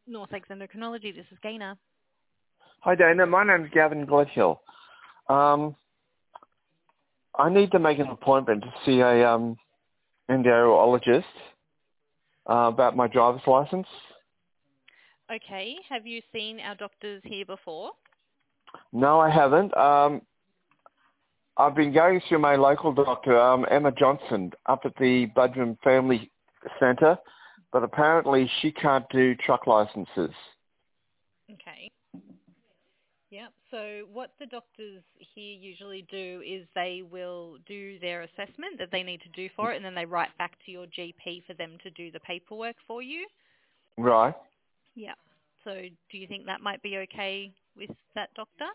North Lakes Endocrinology, this is Gaynor. Hi, Dana. My name's Gavin Gledhill. I need to make an appointment to see a endocrinologist about my driver's license. Okay, have you seen our doctors here before? No, I haven't. I've been going through my local doctor, Emma Johnson, up at the Budrum Family Centre, but apparently she can't do truck licenses. Okay. Yep, so what the doctors here usually do is they will do their assessment that they need to do for it, and then they write back to your GP for them to do the paperwork for you. Right. Yeah. So do you think that might be okay with that doctor?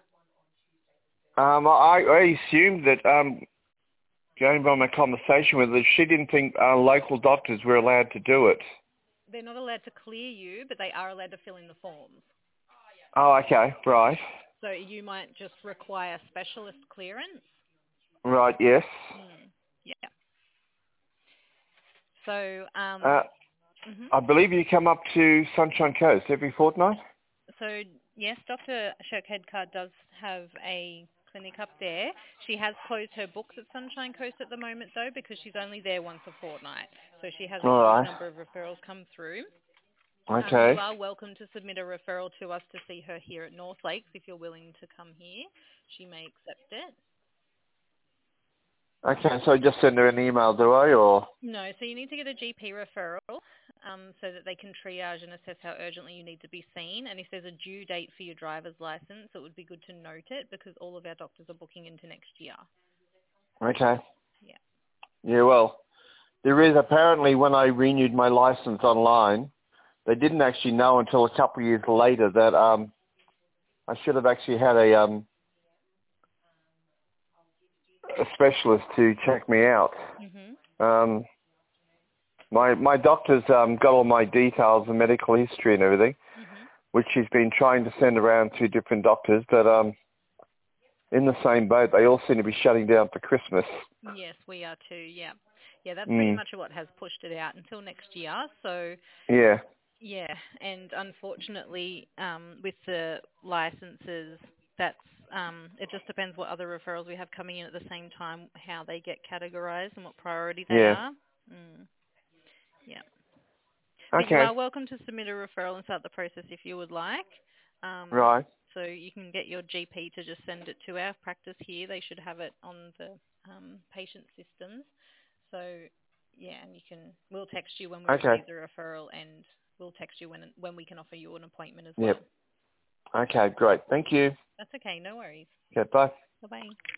I assumed that, going by my conversation with her, she didn't think local doctors were allowed to do it. They're not allowed to clear you, but they are allowed to fill in the forms. Oh, okay. Right. So you might just require specialist clearance. Right, yes. Yeah. So, I believe you come up to Sunshine Coast every fortnight? So yes, Dr. Shirkhedkar does have a clinic up there. She has closed her books at Sunshine Coast at the moment, though, because she's only there once a fortnight. So she has a All huge right. number of referrals come through. Okay. You are welcome to submit a referral to us to see her here at North Lakes if you're willing to come here. She may accept it. Okay, so I just send her an email, do I, or? No, so you need to get a GP referral so that they can triage and assess how urgently you need to be seen. And if there's a due date for your driver's license, it would be good to note it because all of our doctors are booking into next year. Okay. Yeah. Yeah, well, there is apparently when I renewed my license online, they didn't actually know until a couple of years later that I should have actually had a specialist to check me out. Mhm. My doctor's got all my details and medical history and everything, Mhm. which she's been trying to send around to different doctors, but in the same boat, they all seem to be shutting down for Christmas. Yes, we are too. Yeah. Yeah, that's pretty much what has pushed it out until next year. So Yeah. yeah, and unfortunately, with the licenses, that's it just depends what other referrals we have coming in at the same time, how they get categorized and what priority they Yeah. are. Yeah. But you Okay. are welcome to submit a referral and start the process if you would like. Right. So you can get your GP to just send it to our practice here. They should have it on the patient systems. So yeah, and we'll text you when we Okay. receive the referral, and we'll text you when we can offer you an appointment as well. Yep. Okay, great. Thank you. That's okay, no worries. Okay, bye. Bye-bye.